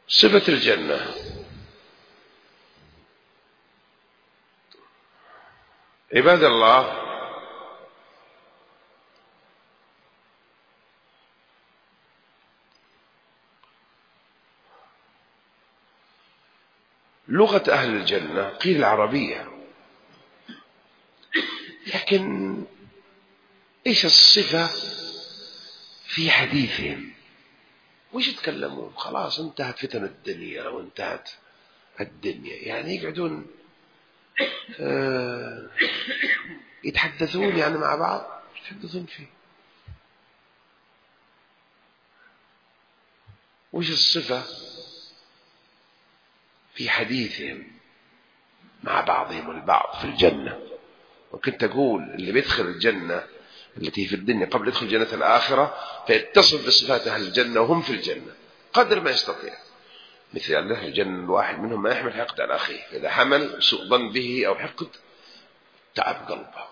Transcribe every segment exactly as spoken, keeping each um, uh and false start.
صفة الجنة. عباد الله، لغة أهل الجنة قيل العربية، لكن إيش الصفة في حديثهم؟ وش يتكلمون؟ خلاص انتهت فتن الدنيا وانتهت الدنيا، يعني يقعدون آه يتحدثون يعني مع بعض، يتحدثون فيه. وش الصفة في حديثهم مع بعضهم البعض في الجنة؟ وكنت أقول اللي بيدخل الجنة التي في الدنيا قبل يدخل جنة الآخرة فيتصف بصفات أهل الجنة وهم في الجنة قدر ما يستطيع. مثل أن الجنة الواحد منهم ما يحمل حقد على أخيه، إذا حمل سوء ظن به أو حقد تعب قلبه،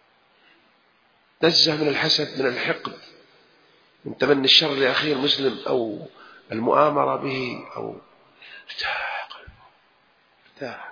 نزه من الحسد من الحقد من تمني الشر لأخيه المسلم أو المؤامرة به، أو ارتاح قلبه ارتاح،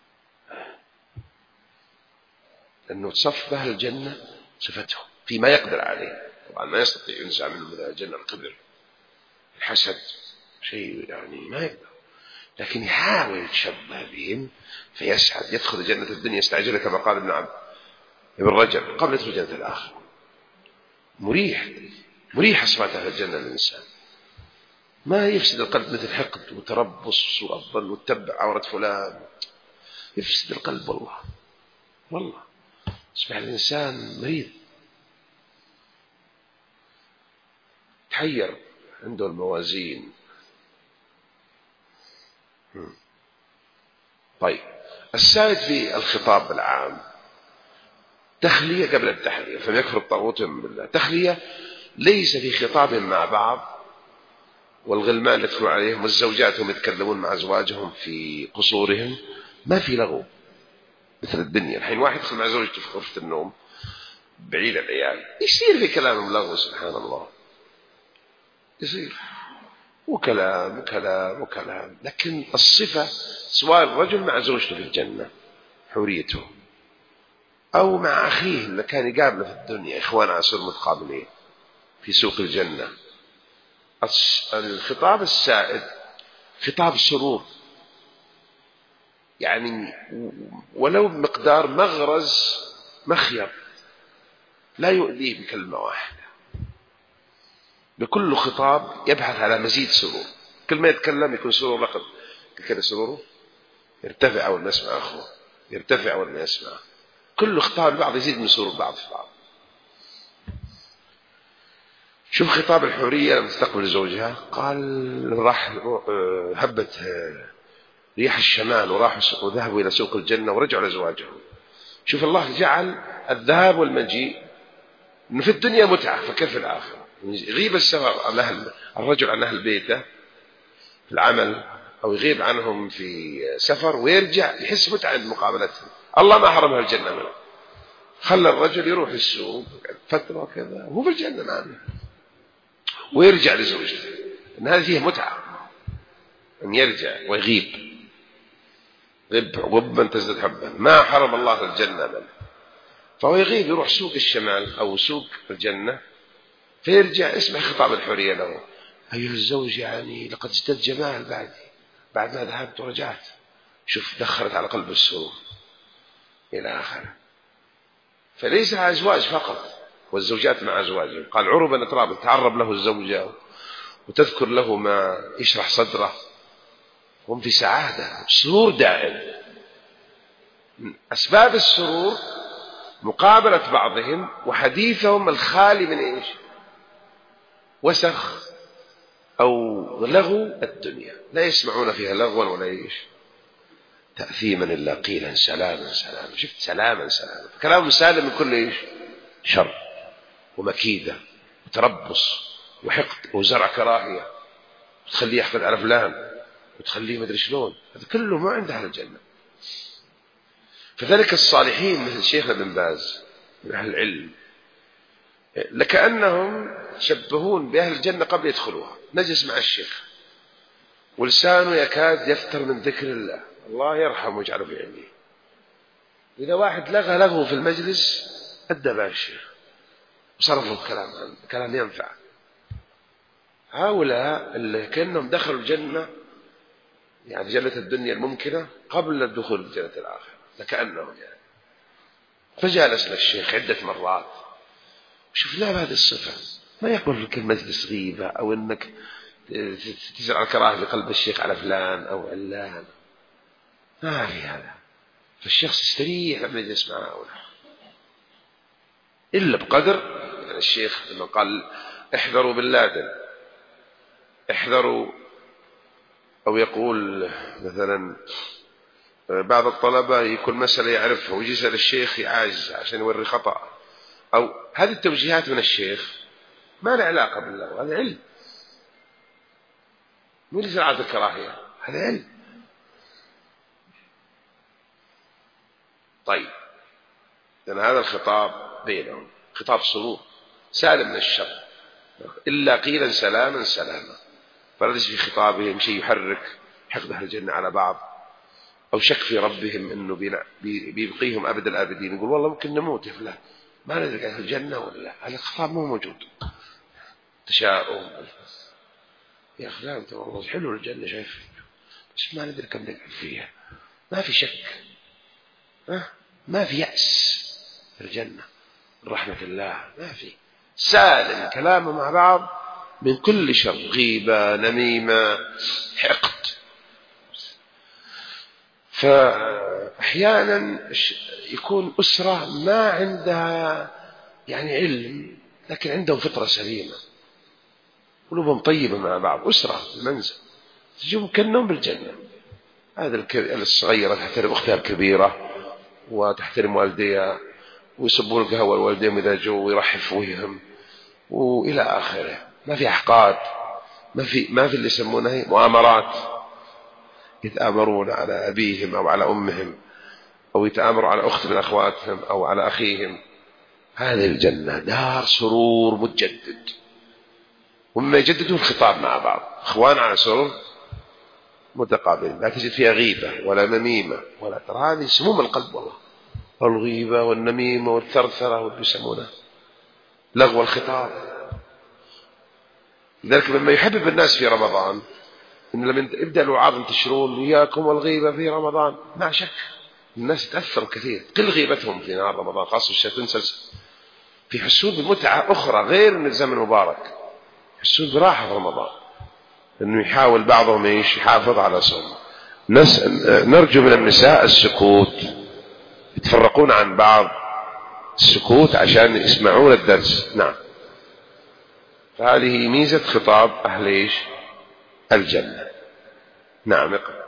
لأنه تصف أهل الجنة صفتهم فيما يقدر عليه. طبعا ما يستطيع ينزع منه من الجنة القدر، الحسد شيء يعني ما يقدر، لكن يحاول يتشبه بهم فيسعد، يدخل جنة الدنيا يستعجل كما قال ابن عبد ابن رجب قبل يدخل جنة الآخر. مريح مريح أصوات أهل الجنة للإنسان، ما يفسد القلب مثل حقد وتربص وأظن وتتبع عورة فلان، يفسد القلب والله والله، يصبح الإنسان مريض تحير عنده الموازين. طيب، السائد في الخطاب العام تخلية قبل التحلية، فلم يكفر الطاغوت بالله. تخلية ليس في خطاب مع بعض، والغلمان اللي يدخلون عليهم والزوجات هم يتكلمون مع أزواجهم في قصورهم، ما في لغو مثل الدنيا. الحين واحد يدخل مع زوجته في غرفة النوم بعيد العيال، يصير في كلام لغو سبحان الله، يصير وكلام وكلام وكلام، لكن الصفة سواء الرجل مع زوجته في الجنة حوريته أو مع أخيه اللي كان يقابله في الدنيا، إخوان عصر متقابلين في سوق الجنة، الخطاب السائد خطاب سرور، يعني ولو بمقدار مغرز مخيط لا يؤذيه بكلمة واحدة، بكل خطاب يبحث على مزيد سرور، كل ما يتكلم يكون سرور لقد كده سروره يرتفع أول ما يسمع أخوه، يرتفع أول ما يسمع، كل خطاب بعض يزيد من سرور بعض في بعض. شوف خطاب الحورية لما تستقبل زوجها، قال راح هبت ريح الشمال وراحوا وذهبوا إلى سوق الجنة ورجعوا لأزواجهم. شوف الله جعل الذهاب والمجيء إنه في الدنيا متعة، فكيف في الآخرة؟ يغيب السفر عن أهل الرجل عن أهل بيته في العمل أو يغيب عنهم في سفر ويرجع يحس متعة عند مقابلتهم. الله ما حرمها الجنة منه، خلى الرجل يروح السوق فترة كذا وهو في الجنة معنا ويرجع لزوجته، إن هذه فيها متعة أن يرجع ويغيب، غب غبا تزداد حبا، ما حرم الله الجنة منه، فهو يغيب يروح سوق الشمال أو سوق الجنة فيرجع. اسمع خطاب الحورية له: أيها الزوج، يعني لقد ازداد جمال بعدي بعد ما ذهبت ورجعت. شوف دخلت على قلب السرور إلى آخره. فليس على أزواج فقط والزوجات مع أزواجهم، قال عربا أترابا، تعرب له الزوجة وتذكر له ما يشرح صدره، هم في سعادة سرور دائم. من أسباب السرور مقابلة بعضهم وحديثهم الخالي من إيش؟ وسخ أو لغو الدنيا، لا يسمعون فيها لغوا ولا إيش تأثيما إلا قيلا سلاما سلاما. شفت سلاما سلاما، كلام سالم من كل إيش شر ومكيدة وتربص وحقد وزرع كراهية وتخليه يحقد على فلان وتخليه مدري شلون، هذا كله ما عنده أهل الجنة. فذلك الصالحين مثل شيخنا بن باز من أهل العلم لكأنهم شبهون بأهل الجنة قبل يدخلوها. نجلس مع الشيخ ولسانه يكاد يفتر من ذكر الله، الله يرحمه ويجعله في علمه. إذا واحد لغى لغو في المجلس أدب الشيخ وصرفوا كلام كلام ينفع. هؤلاء اللي كأنهم دخلوا الجنة، يعني جنة الدنيا الممكنة قبل الدخول في جنة الآخرة، لكأنهم يعني. فجالسنا الشيخ عدة مرات وشفنا بهذه الصفة، ما يقول لك المجلس غيبة أو أنك تزرع الكراهة في قلب الشيخ على فلان أو علان، ما في هذا. فالشخص يستريح لما يجلس معه هؤلاء، إلا بقدر يعني الشيخ لما قال احذروا باللادن، احذروا، أو يقول مثلا بعض الطلبة يكون مسألة يعرفها ويجي يسأل الشيخ يعاجز عشان يوري خطأ، أو هذه التوجيهات من الشيخ ما له علاقة بالله، هذا علم. مو اللي زرعت الكراهية، هذا علم. طيب لأن هذا الخطاب بينهم خطاب سرور سالم من الشر، إلا قيلا سلاما سلاما، فليس في خطابهم شيء يحرك حقد أهل الجنة على بعض أو شك في ربهم أنه بيبقيهم أبد الآبدين، يقول والله ممكن نموت يا فلان ما ندرك عن الجنة ولا، هذا الخطاب مو موجود. تشاؤم يا فلان أنت والله حلو الجنة شايف بس ما ندري كم نقعد فيها، ما في شك، ما في يأس في الجنة من رحمة الله، ما في، سالم كلامه مع بعض من كل شر، غيبة، نميمة، حقد. فأحيانا يكون أسرة ما عندها يعني علم لكن عندهم فطرة سليمة، قلوبهم طيبة مع بعض، أسرة في المنزل تجيبوا كأنهم بالجنة. هذا الصغيرة تحترم أختها الكبيرة وتحترم والديها ويصبوا القهوة الوالدين إذا جو ويرحفوا بهم وإلى آخره، ما في أحقاد، ما في ما في اللي يسمونه مؤامرات، يتآمرون على أبيهم أو على أمهم أو يتآمروا على أخت من أخواتهم أو على أخيهم. هذه الجنة دار سرور متجدد، ومما يجددون الخطاب مع بعض، إخوان على سرور متقابلين، لا تجد فيها غيبة ولا نميمة ولا ترى، هذه سموم القلب والله، الغيبة والنميمة والثرثرة واللي يسمونه لغو الخطاب. لذلك مما يحبب الناس في رمضان إن لما يبدأ الوعاظ ينتشرون إياكم والغيبة في رمضان، ما شك الناس تأثروا كثير، قل غيبتهم في نهار رمضان خاصة الشيطان سلسل، في حسون بمتعة أخرى غير من الزمن المبارك، حسون براحة في رمضان، إنه يحاول بعضهم إيش يحافظ على صوم. نرجو من النساء السكوت، يتفرقون عن بعض، السكوت عشان يسمعون الدرس. نعم، فهذه ميزة خطاب أهل إيش الجنة. نعم اقرأ.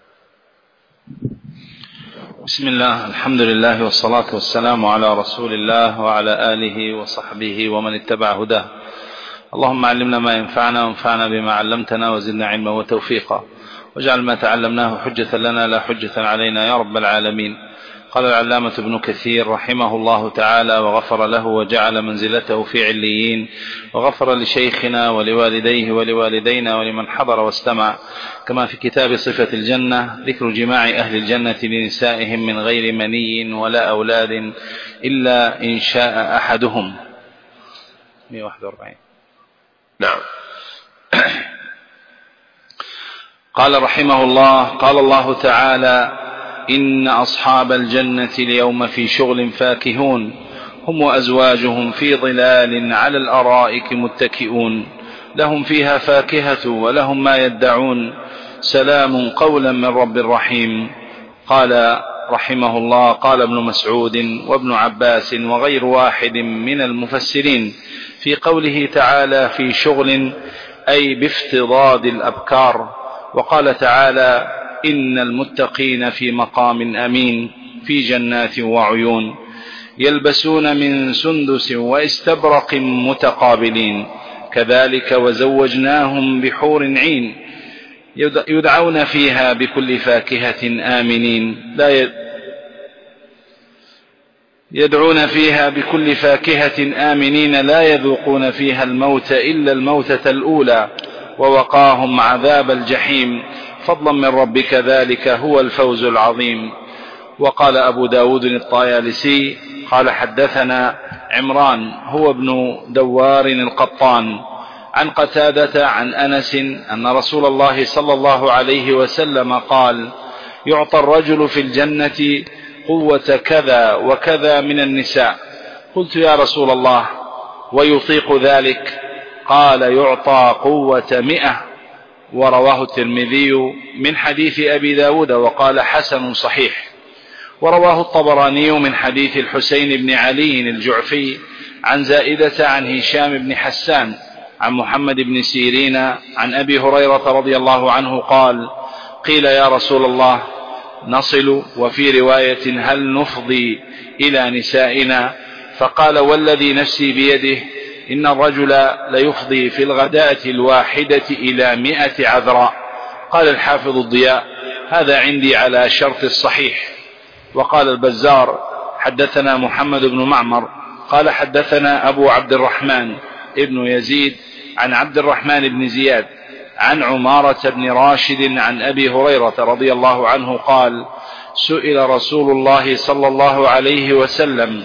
بسم الله، الحمد لله والصلاة والسلام على رسول الله وعلى آله وصحبه ومن اتبع هداه. اللهم علمنا ما ينفعنا وانفعنا بما علمتنا وزدنا علما وتوفيقا، واجعل ما تعلمناه حجة لنا لا حجة علينا يا رب العالمين. قال العلامة ابن كثير رحمه الله تعالى وغفر له وجعل منزلته في عليين، وغفر لشيخنا ولوالديه ولوالدينا ولمن حضر واستمع، كما في كتاب صفة الجنة ذكر جماع أهل الجنة لنسائهم من غير مني ولا أولاد إلا إن شاء أحدهم. مئة وواحد وأربعين. نعم. قال رحمه الله: قال الله تعالى: إن أصحاب الجنة اليوم في شغل فاكهون، هم وأزواجهم في ظلال على الأرائك متكئون، لهم فيها فاكهة ولهم ما يدعون، سلام قولا من رب رحيم. قال رحمه الله: قال ابن مسعود وابن عباس وغير واحد من المفسرين في قوله تعالى في شغل أي بافتضاد الأبكار. وقال تعالى: إن المتقين في مقام أمين في جنات وعيون، يلبسون من سندس واستبرق متقابلين، كذلك وزوجناهم بحور عين، يدعون فيها بكل فاكهة آمنين لا ي... يدعون فيها بكل فاكهة آمنين لا يذوقون فيها الموت إلا الموتة الأولى، ووقاهم عذاب الجحيم، فضلا من ربك ذلك هو الفوز العظيم. وقال أبو داود الطيالسي قال حدثنا عمران هو ابن دوار القطان عن قتادة عن أنس أن رسول الله صلى الله عليه وسلم قال: يعطى الرجل في الجنة قوة كذا وكذا من النساء. قلت: يا رسول الله ويطيق ذلك؟ قال: يعطى قوة مئة. ورواه الترمذي من حديث أبي داود وقال: حسن صحيح. ورواه الطبراني من حديث الحسين بن علي الجعفي عن زائدة عن هشام بن حسان عن محمد بن سيرين عن أبي هريرة رضي الله عنه قال: قيل: يا رسول الله نصل، وفي رواية: هل نفضي إلى نسائنا؟ فقال: والذي نفسي بيده إن الرجل ليفضي في الغداة الواحدة إلى مئة عذراء. قال الحافظ الضياء: هذا عندي على شرط الصحيح. وقال البزار: حدثنا محمد بن معمر قال حدثنا أبو عبد الرحمن ابن يزيد عن عبد الرحمن بن زياد عن عمارة بن راشد عن أبي هريرة رضي الله عنه قال: سئل رسول الله صلى الله عليه وسلم: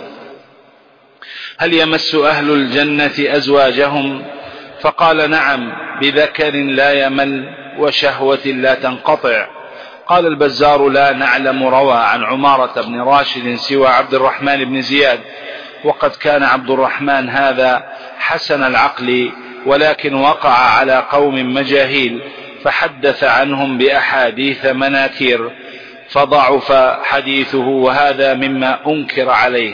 هل يمس أهل الجنة أزواجهم؟ فقال: نعم، بذكر لا يمل وشهوة لا تنقطع. قال البزار: لا نعلم روى عن عمارة بن راشد سوى عبد الرحمن بن زياد، وقد كان عبد الرحمن هذا حسن العقل، ولكن وقع على قوم مجاهيل فحدث عنهم بأحاديث مناكير فضعف حديثه، وهذا مما أنكر عليه.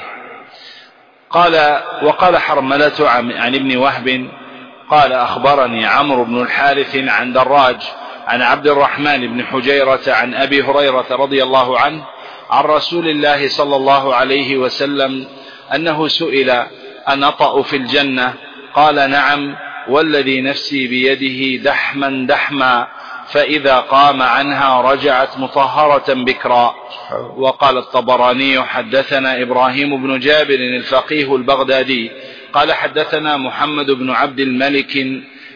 قال: وقال حرملة عن ابن وهب قال: أخبرني عمرو بن الحارث عن دراج عن عبد الرحمن بن حجيرة عن أبي هريرة رضي الله عنه عن رسول الله صلى الله عليه وسلم أنه سئل: أنطأ في الجنة؟ قال: نعم، والذي نفسي بيده دحما دحما، فإذا قام عنها رجعت مطهرة بكرا. وقال الطبراني: حدثنا إبراهيم بن جابر الفقيه البغدادي قال حدثنا محمد بن عبد الملك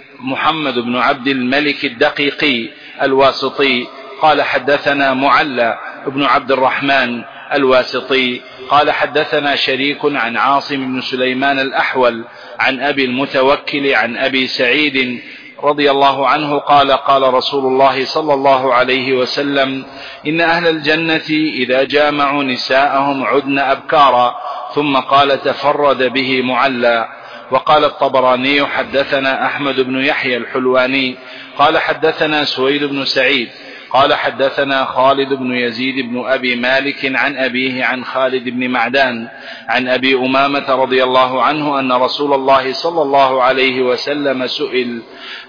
محمد بن عبد الملك الدقيقي الواسطي قال حدثنا معلى بن عبد الرحمن الواسطي قال حدثنا شريك عن عاصم بن سليمان الأحول عن أبي المتوكل عن أبي سعيد رضي الله عنه قال: قال رسول الله صلى الله عليه وسلم: إن أهل الجنة إذا جامعوا نساءهم عدن أبكارا. ثم قال: تفرد به معلى. وقال الطبراني: حدثنا أحمد بن يحيى الحلواني قال حدثنا سويد بن سعيد قال حدثنا خالد بن يزيد بن أبي مالك عن أبيه عن خالد بن معدان عن أبي أمامة رضي الله عنه أن رسول الله صلى الله عليه وسلم سئل: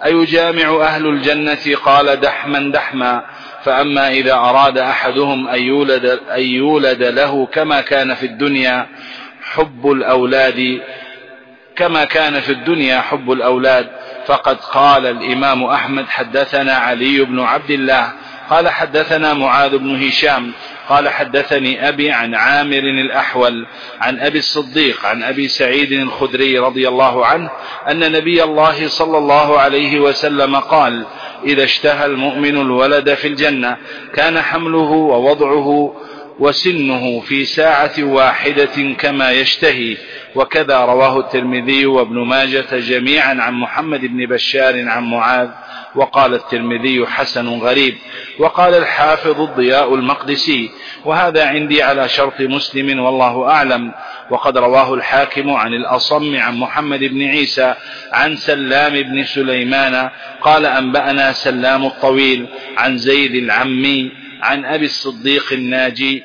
أيجامع أهل الجنة؟ قال: دحما دحما، فأما إذا أراد أحدهم أن يولد, أن يولد له كما كان في الدنيا حب الأولاد كما كان في الدنيا حب الأولاد فقد قال الإمام أحمد: حدثنا علي بن عبد الله قال حدثنا معاذ بن هشام قال حدثني أبي عن عامر الأحول عن أبي الصديق عن أبي سعيد الخدري رضي الله عنه أن نبي الله صلى الله عليه وسلم قال: إذا اشتهى المؤمن الولد في الجنة كان حمله ووضعه وسنه في ساعة واحدة كما يشتهي. وكذا رواه الترمذي وابن ماجة جميعا عن محمد بن بشار عن معاذ. وقال الترمذي: حسن غريب. وقال الحافظ الضياء المقدسي: وهذا عندي على شرط مسلم والله أعلم. وقد رواه الحاكم عن الأصم عن محمد بن عيسى عن سلام بن سليمان قال: أنبأنا سلام الطويل عن زيد العمي عن أبي الصديق الناجي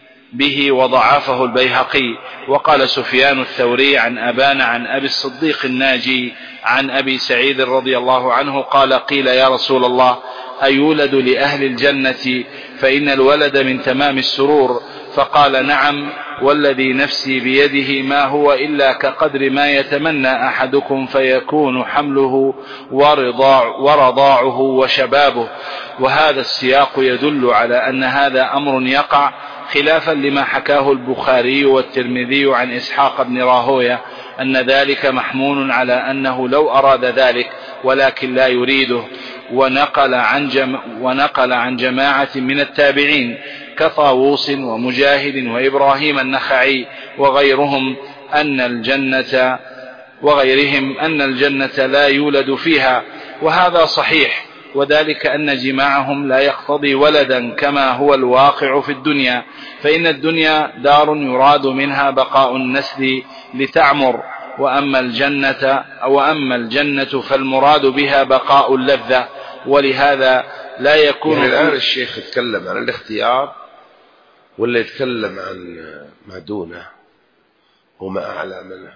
به وضعفه البيهقي. وقال سفيان الثوري عن أبان عن أبي الصديق الناجي عن أبي سعيد رضي الله عنه قال: قيل: يا رسول الله أيولد لأهل الجنة؟ فإن الولد من تمام السرور. فقال: نعم، والذي نفسي بيده ما هو إلا كقدر ما يتمنى أحدكم فيكون حمله ورضاع ورضاعه وشبابه. وهذا السياق يدل على أن هذا أمر يقع، خلافا لما حكاه البخاري والترمذي عن إسحاق بن راهوية أن ذلك محمول على أنه لو أراد ذلك ولكن لا يريده. ونقل عن, جم ونقل عن جماعة من التابعين كطاووس ومجاهد وإبراهيم النخعي وغيرهم أن الجنة وغيرهم أن الجنة لا يولد فيها، وهذا صحيح، وذلك أن جماعهم لا يقتضي ولدا كما هو الواقع في الدنيا، فإن الدنيا دار يراد منها بقاء النسل لتعمر، وأما الجنة وأما الجنة فالمراد بها بقاء اللذة، ولهذا لا يكون. يعني الآن الشيخ يتكلم عن الاختيار ولا يتكلم عن ما دونه وما أعلى منه؟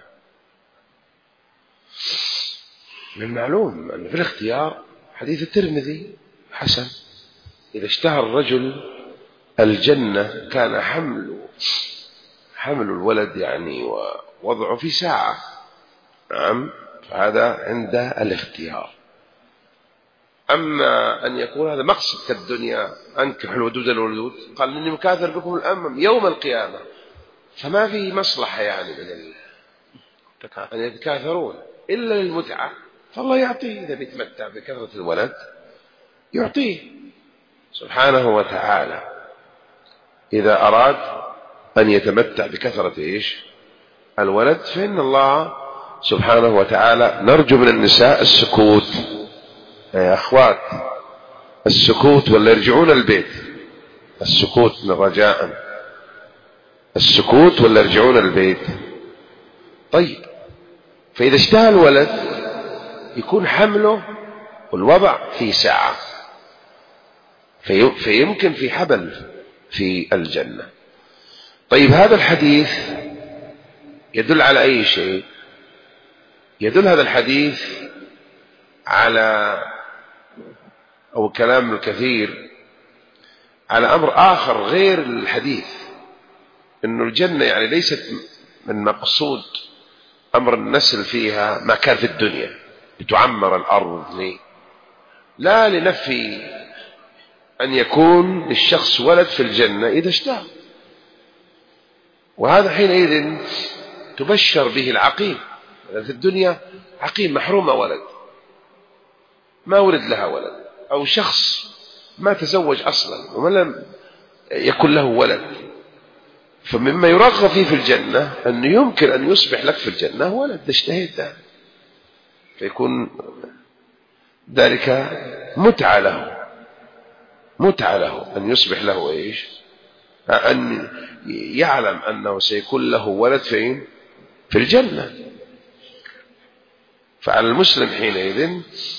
من المعلوم أن في الاختيار حديث الترمذي حسن: إذا اشتهى الرجل الجنة كان حمل حمل الولد يعني ووضعه في ساعة. نعم، فهذا عند الاختيار. أما أن يكون هذا مقصد كالدنيا أنكحوا الودود الولود، قال إني مكاثر بكم الأمم يوم القيامة، فما في مصلحة يعني من أن يتكاثرون إلا للمتعة، فالله يعطيه إذا بيتمتع بكثرة الولد يعطيه سبحانه وتعالى. إذا أراد أن يتمتع بكثرة إيش الولد فإن الله سبحانه وتعالى. نرجو من النساء السكوت يا أخوات، السكوت ولا يرجعون البيت. السكوت من رجاء، السكوت ولا يرجعون البيت. طيب، فإذا اشتهى الولد يكون حمله والوضع في ساعة، في فيمكن في حبل في الجنة. طيب، هذا الحديث يدل على أي شيء؟ يدل هذا الحديث على أو كلام الكثير على أمر آخر غير الحديث، إنه الجنة يعني ليست من مقصود أمر النسل فيها ما كان في الدنيا لتعمر الأرض، ليه؟ لا لنفي أن يكون للشخص ولد في الجنة إذا اشتهى، وهذا حينئذ تبشر به العقيم. في الدنيا عقيم محرومة ولد، ما ولد لها ولد، أو شخص ما تزوج أصلا وما لم يكن له ولد، فمما يرغب فيه في الجنة أنه يمكن أن يصبح لك في الجنة ولد اشتهيت ذلك، فيكون ذلك متعة له، متعة له أن يصبح له إيش؟ أن يعلم أنه سيكون له ولد فين؟ في الجنة. فعلى المسلم حينئذ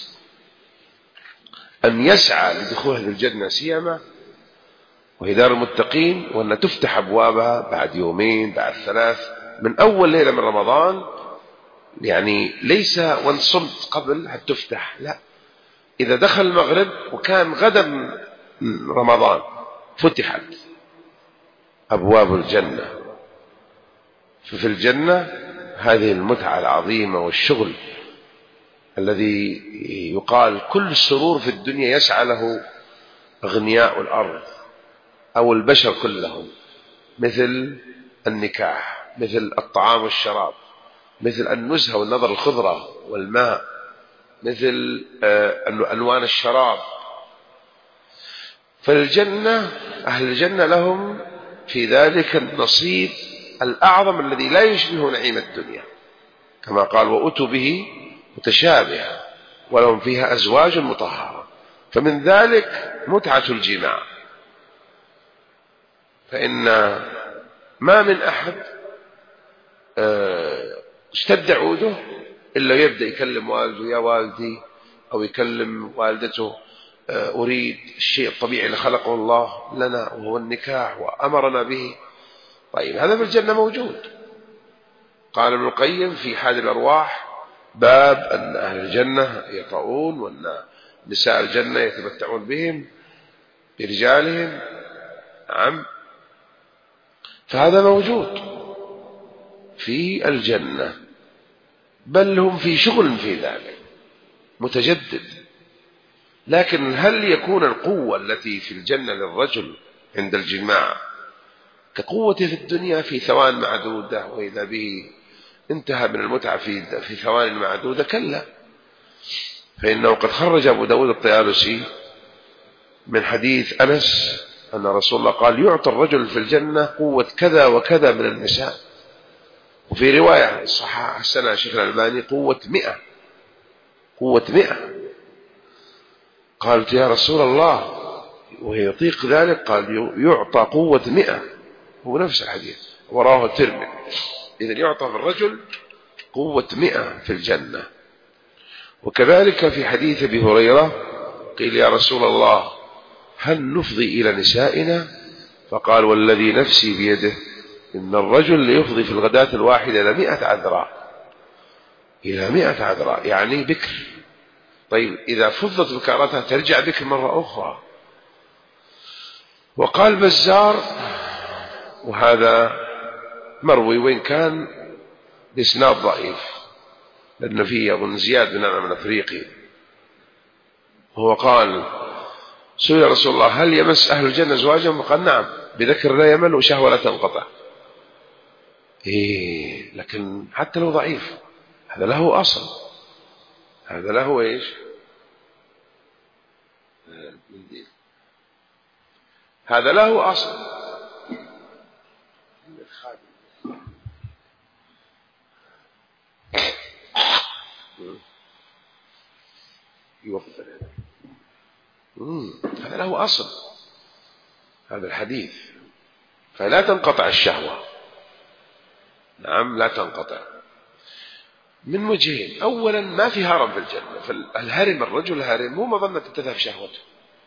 أن يسعى لدخول هذه الجنة، سيما وهي دار المتقين، وأن تفتح أبوابها بعد يومين بعد ثلاث من أول ليلة من رمضان، يعني ليس وان صمت قبل هتفتح، لا، إذا دخل المغرب وكان غدا رمضان فتحت أبواب الجنة. ففي الجنة هذه المتعة العظيمة والشغل الذي يقال كل سرور في الدنيا يسعى له أغنياء الأرض أو البشر كلهم، مثل النكاح، مثل الطعام والشراب، مثل النزهة والنظر الخضرة والماء، مثل ألوان الشراب. فالجنة أهل الجنة لهم في ذلك النصيب الأعظم الذي لا يشبه نعيم الدنيا، كما قال: وأتوا به متشابها ولهم فيها أزواج مطهرة. فمن ذلك متعة الجماع، فإن ما من أحد اشتد عوده إلا يبدأ يكلم والده: يا والدي، أو يكلم والدته: أريد الشيء الطبيعي اللي خلقه الله لنا وهو النكاح وأمرنا به. طيب، هذا في الجنة موجود. قال ابن القيم في حاد الأرواح: باب أن أهل الجنة يطؤون وأن نساء الجنة يتمتعون بهم برجالهم. نعم، فهذا موجود في الجنة، بل هم في شغل في ذلك متجدد. لكن هل يكون القوة التي في الجنة للرجل عند الجماع كقوة في الدنيا في ثوان معدودة وإذا به انتهى من المتعة في في ثوان معدودة؟ كلا، فإنه قد خرج أبو داود الطيالسي من حديث أنس أن رسول الله قال يعطى الرجل في الجنة قوة كذا وكذا من النساء، وفي رواية صححها حسنها شيخ الألباني قوة مئة، قوة مئة. قالت يا رسول الله ويطيق ذلك؟ قال يعطى قوة مئة، هو نفس الحديث وراه الترمذي. إذن يعطى في الرجل قوة مئة في الجنة. وكذلك في حديث أبي هريرة قيل يا رسول الله هل نفضي إلى نسائنا؟ فقال والذي نفسي بيده إن الرجل ليفضي في الغداة الواحدة إلى مئة عذراء، إلى مئة عذراء يعني بكر. طيب إذا فضت بكارتها ترجع بكر مرة أخرى. وقال بزار وهذا مروي وإن كان بإسناد ضعيف لأن فيه أظن زياد بن نعم الأفريقي، هو قال سئل رسول الله هل يمس أهل الجنة زواجهم؟ فقال نعم بذكر لا يمل وشهوة لا تنقطع. إيه لكن حتى لو ضعيف هذا له أصل، هذا له إيش؟ هذا له أصل. يوفر هذا له أصل هذا الحديث، فلا تنقطع الشهوة. نعم لا تنقطع من وجهين. أولا ما في هرم في الجنة، فالهرم الرجل هرم مو مظنة تذهب شهوته،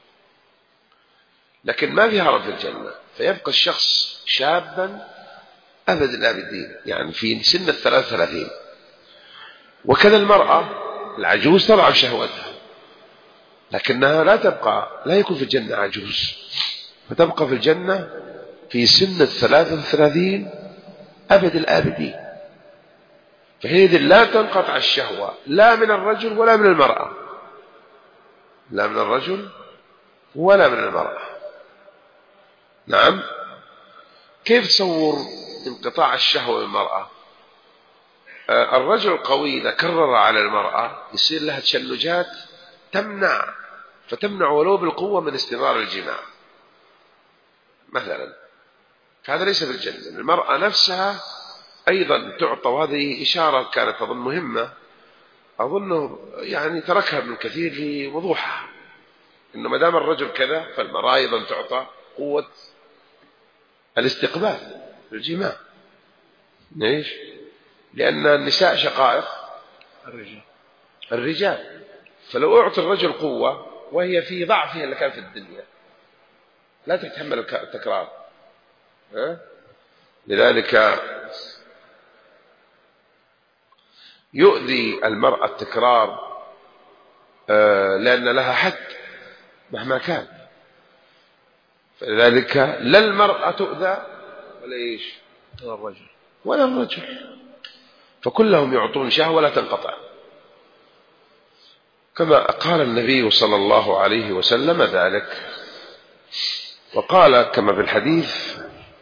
لكن ما في هرم في الجنة فيبقى الشخص شابا أبد الآبدين يعني في سن الثلاث ثلاثين. وكذا المرأة العجوز تضعف شهوتها لكنها لا تبقى، لا يكون في الجنة عجوز، فتبقى في الجنة في سن الثلاث الثلاثين أبد الآبدين. فحينئذ لا تنقطع الشهوة لا من الرجل ولا من المرأة، لا من الرجل ولا من المرأة. نعم. كيف تصور انقطاع الشهوة من المرأة؟ آه الرجل القوي إذا كرر على المرأة يصير لها تشنجات تمنع، فتمنع ولو بالقوة من استمرار الجماع مثلا. هذا ليس في الجنة. المرأة نفسها أيضا تعطى، وهذه إشارة كانت أظن مهمة، أظنه يعني تركها ابن كثير لوضوحها، إنه ما دام الرجل كذا فالمرأة أيضا تعطى قوة الاستقبال الجماع. ليش؟ لأن النساء شقائق الرجال الرجال فلو أعطي الرجل قوة وهي في ضعفها اللي كان في الدنيا لا تتحمل التكرار. ها؟ لذلك يؤذي المرأة التكرار لأن لها حد مهما كان. فلذلك لا المرأة تؤذى ولا إيش ولا الرجل ولا الرجل، فكلهم يعطون شهوة لا تنقطع. كما قال النبي صلى الله عليه وسلم ذلك، وقال كما في الحديث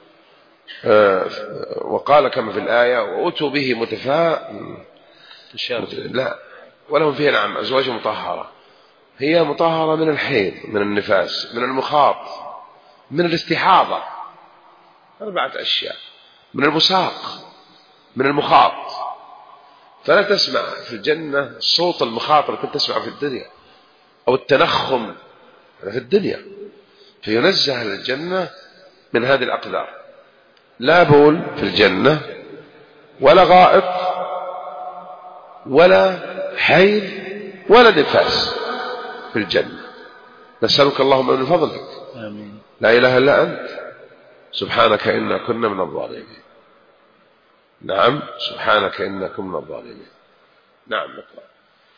وقال كما في الآية وأتوا به متفاء لا ولهم فيها نعم أزواج مطهرة. هي مطهرة من الحيض، من النفاس، من المخاط، من الاستحاضة، أربعة أشياء، من البصاق، من المخاط. فلا تسمع في الجنة صوت المخاط اللي كنت تسمع في الدنيا أو التنخم في الدنيا، فينزه الجنة من هذه الأقدار. لا بول في الجنة ولا غائط ولا حيض ولا نفاس في الجنة. نسألك اللهم من فضلك آمين. لا إله إلا أنت سبحانك إنا كنا من الظالمين. نعم سبحانك إنا كنا من الظالمين. نعم نقرأ.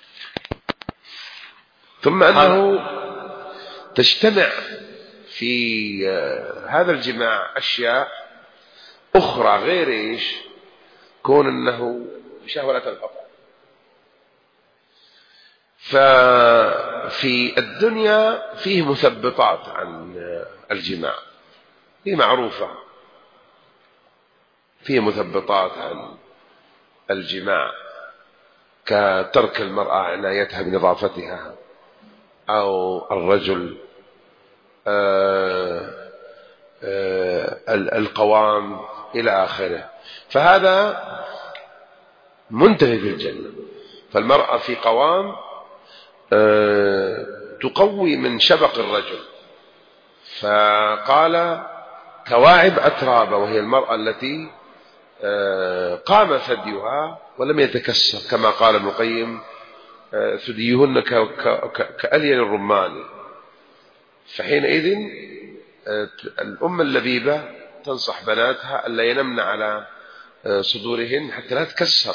ثم أنه تجتمع في هذا الجماع أشياء أخرى غير إيش كون أنه شهوة لا تنقطع. ففي الدنيا فيه مثبطات عن الجماع، هي معروفة، فيه مثبطات عن الجماع كترك المرأة عنايتها بنظافتها، أو الرجل آآ آآ القوام إلى آخره. فهذا منتهي في الجنة. فالمرأة في قوام تقوي من شبق الرجل. فقال كواعب أتراب، وهي المرأة التي قام ثديها ولم يتكسر، كما قال ابن القيم ثديهن كألين الرمان. فحينئذ الأم اللبيبة تنصح بناتها ألا ينمن على صدورهن حتى لا تكسر،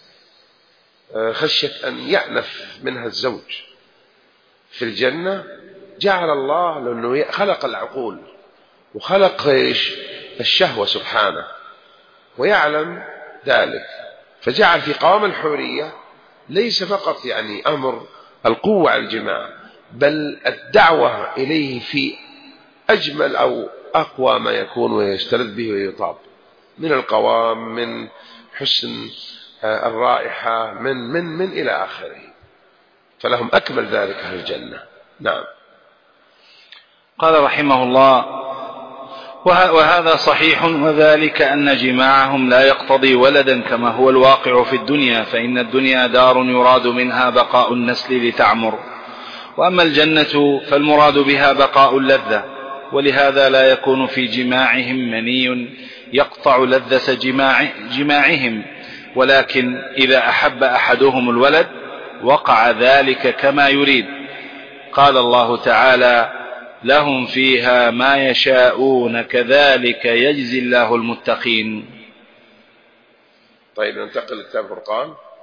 خشية أن يأنف منها الزوج. في الجنة جعل الله، لأنه خلق العقول وخلق الشهوة سبحانه ويعلم ذلك، فجعل في قوام الحورية ليس فقط يعني أمر القوة على الجماع، بل الدعوة إليه في أجمل أو أقوى ما يكون ويستلذ به ويطاب، من القوام، من حسن الرائحة، من من من إلى آخره. فلهم أكمل ذلك أهل الجنة. نعم. قال رحمه الله: وهذا صحيح، وذلك أن جماعهم لا يقتضي ولدا كما هو الواقع في الدنيا، فإن الدنيا دار يراد منها بقاء النسل لتعمر، وأما الجنة فالمراد بها بقاء اللذة، ولهذا لا يكون في جماعهم مني يقطع لذة جماع جماعهم، ولكن إذا أحب أحدهم الولد وقع ذلك كما يريد. قال الله تعالى: لهم فيها ما يشاءون كذلك يجزي الله المتقين. طيب ننتقل لكتاب الفرقان.